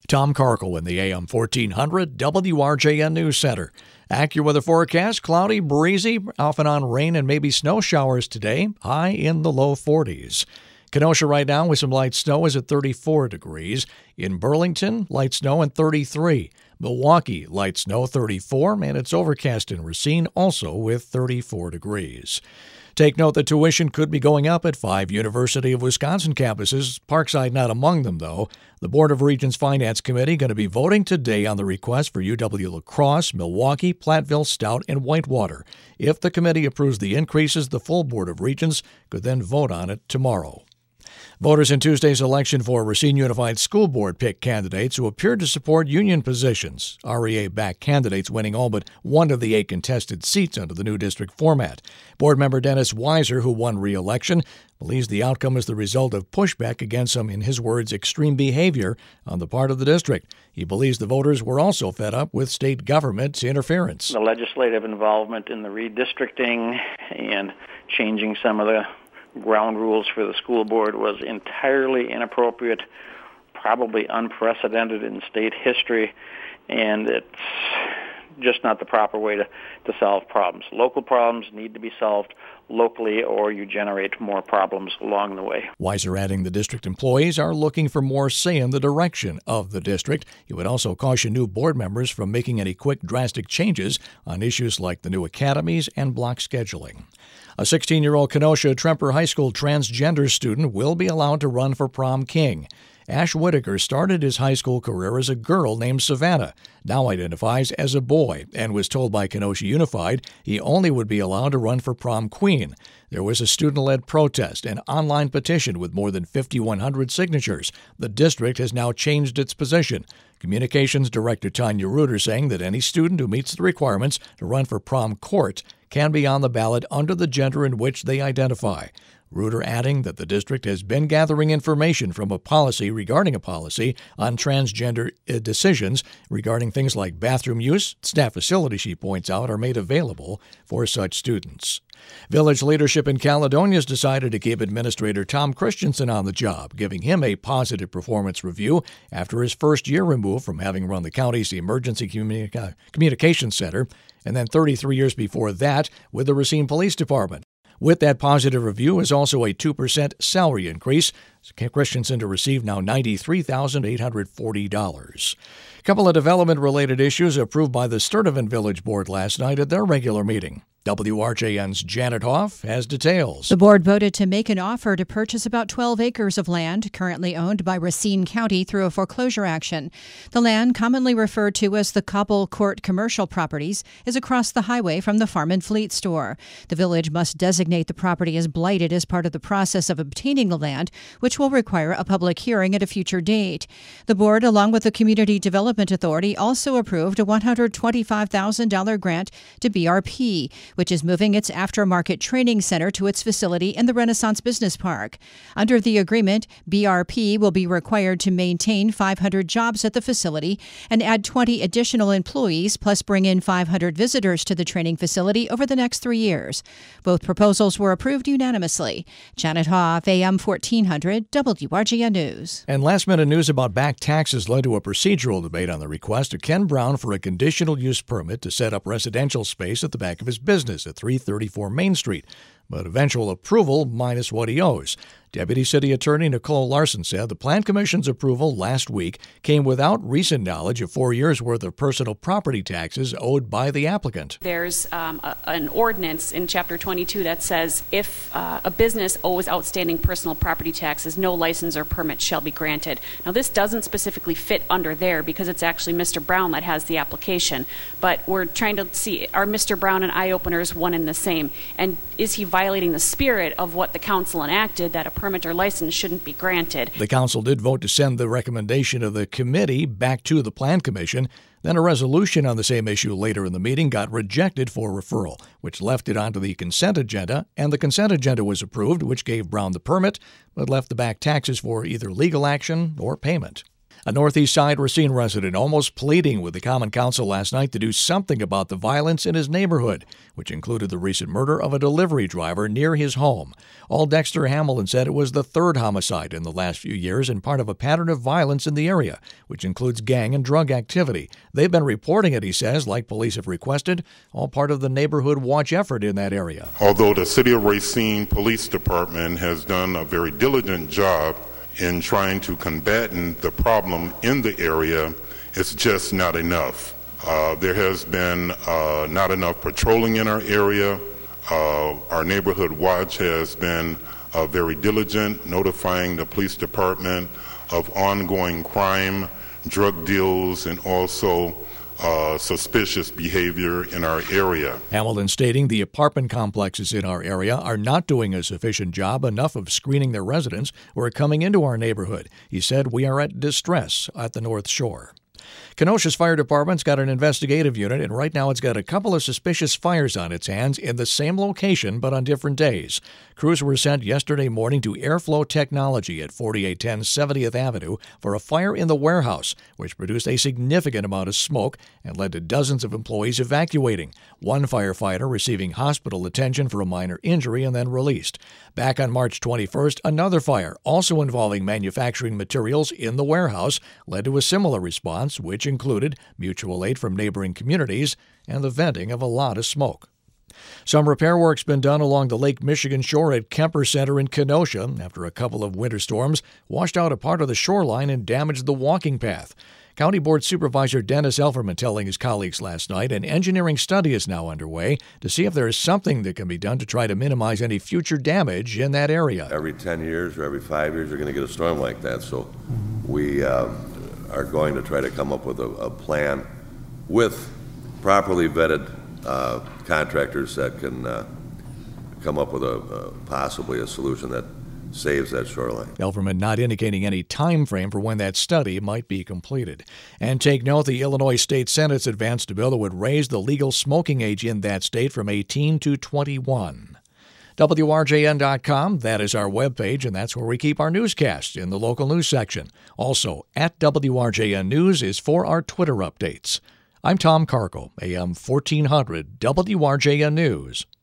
Tom Karkel in the AM 1400 WRJN News Center. AccuWeather forecast, cloudy, breezy, off and on rain and maybe snow showers today, high in the low 40s. Kenosha right now with some light snow is at 34 degrees. In Burlington, light snow and 33. Milwaukee, light snow 34, and it's overcast in Racine also with 34 degrees. Take note that tuition could be going up at 5 University of Wisconsin campuses, Parkside not among them, though. The Board of Regents Finance Committee going to be voting today on the request for UW-La Crosse, Milwaukee, Platteville, Stout, and Whitewater. If the committee approves the increases, the full Board of Regents could then vote on it tomorrow. Voters in Tuesday's election for Racine Unified School Board picked candidates who appeared to support union positions. REA-backed candidates winning all but one of the 8 contested seats under the new district format. Board member Dennis Weiser, who won re-election, believes the outcome is the result of pushback against some, in his words, extreme behavior on the part of the district. He believes the voters were also fed up with state government interference. The legislative involvement in the redistricting and changing some of the ground rules for the school board was entirely inappropriate, probably unprecedented in state history, and it's just not the proper way to solve problems. Local problems need to be solved locally, or you generate more problems along the way. Weiser adding the district employees are looking for more say in the direction of the district. He would also caution new board members from making any quick, drastic changes on issues like the new academies and block scheduling. A 16-year-old Kenosha Tremper High School transgender student will be allowed to run for prom king. Ash Whitaker started his high school career as a girl named Savannah, now identifies as a boy, and was told by Kenosha Unified he only would be allowed to run for prom queen. There was a student-led protest and online petition with more than 5,100 signatures. The district has now changed its position. Communications Director Tanya Reuter saying that any student who meets the requirements to run for prom court can be on the ballot under the gender in which they identify. Reuter adding that the district has been gathering information from regarding a policy on transgender decisions regarding things like bathroom use. Staff facilities, she points out, are made available for such students. Village leadership in Caledonia has decided to keep Administrator Tom Christensen on the job, giving him a positive performance review after his first year removed from having run the county's Emergency Communications Center, and then 33 years before that with the Racine Police Department. With that positive review is also a 2% salary increase. Christensen to receive now $93,840. A couple of development-related issues approved by the Sturtevant Village Board last night at their regular meeting. WRJN's Janet Hoff has details. The board voted to make an offer to purchase about 12 acres of land currently owned by Racine County through a foreclosure action. The land, commonly referred to as the Cobble Court Commercial Properties, is across the highway from the Farm and Fleet store. The village must designate the property as blighted as part of the process of obtaining the land, which will require a public hearing at a future date. The board, along with the Community Development Authority, also approved a $125,000 grant to BRP, which is moving its aftermarket training center to its facility in the Renaissance Business Park. Under the agreement, BRP will be required to maintain 500 jobs at the facility and add 20 additional employees, plus bring in 500 visitors to the training facility over the next 3 years. Both proposals were approved unanimously. Janet Hoff, AM 1400, WRJN News. And last-minute news about back taxes led to a procedural debate on the request of Ken Brown for a conditional use permit to set up residential space at the back of his business at 334 Main Street, but eventual approval minus what he owes. Deputy City Attorney Nicole Larson said the Plan Commission's approval last week came without recent knowledge of 4 years' worth of personal property taxes owed by the applicant. There's an ordinance in Chapter 22 that says if a business owes outstanding personal property taxes, no license or permit shall be granted. Now, this doesn't specifically fit under there because it's actually Mr. Brown that has the application, but we're trying to see, are Mr. Brown and eye openers one and the same? And is he violating the spirit of what the council enacted, that a permit or license shouldn't be granted? The council did vote to send the recommendation of the committee back to the Plan Commission. Then a resolution on the same issue later in the meeting got rejected for referral, which left it onto the consent agenda, and the consent agenda was approved, which gave Brown the permit, but left the back taxes for either legal action or payment. A Northeast Side Racine resident almost pleading with the Common Council last night to do something about the violence in his neighborhood, which included the recent murder of a delivery driver near his home. All Dexter Hamilton said it was the third homicide in the last few years and part of a pattern of violence in the area, which includes gang and drug activity. They've been reporting it, he says, like police have requested, all part of the neighborhood watch effort in that area. Although the City of Racine Police Department has done a very diligent job in trying to combat the problem in the area, it's just not enough. There has been not enough patrolling in our area. Our neighborhood watch has been very diligent, notifying the police department of ongoing crime, drug deals, and also suspicious behavior in our area. Hamilton stating the apartment complexes in our area are not doing a sufficient job enough of screening their residents who are coming into our neighborhood. He said we are at distress at the North Shore. Kenosha's fire department's got an investigative unit, and right now it's got a couple of suspicious fires on its hands in the same location but on different days. Crews were sent yesterday morning to Airflow Technology at 4810 70th Avenue for a fire in the warehouse, which produced a significant amount of smoke and led to dozens of employees evacuating. One firefighter receiving hospital attention for a minor injury and then released. Back on March 21st, another fire, also involving manufacturing materials in the warehouse, led to a similar response, which included mutual aid from neighboring communities and the venting of a lot of smoke. Some repair work's been done along the Lake Michigan shore at Kemper Center in Kenosha after a couple of winter storms washed out a part of the shoreline and damaged the walking path. County Board Supervisor Dennis Elferman telling his colleagues last night an engineering study is now underway to see if there is something that can be done to try to minimize any future damage in that area. Every 10 years or every 5 years you're going to get a storm like that, so we are going to try to come up with a plan with properly vetted contractors that can come up with possibly a solution that saves that shoreline. Elferman not indicating any time frame for when that study might be completed. And take note, the Illinois State Senate's advanced a bill that would raise the legal smoking age in that state from 18 to 21. WRJN.com, that is our webpage, and that's where we keep our newscasts in the local news section. Also, at WRJN News is for our Twitter updates. I'm Tom Carco, AM 1400 WRJN News.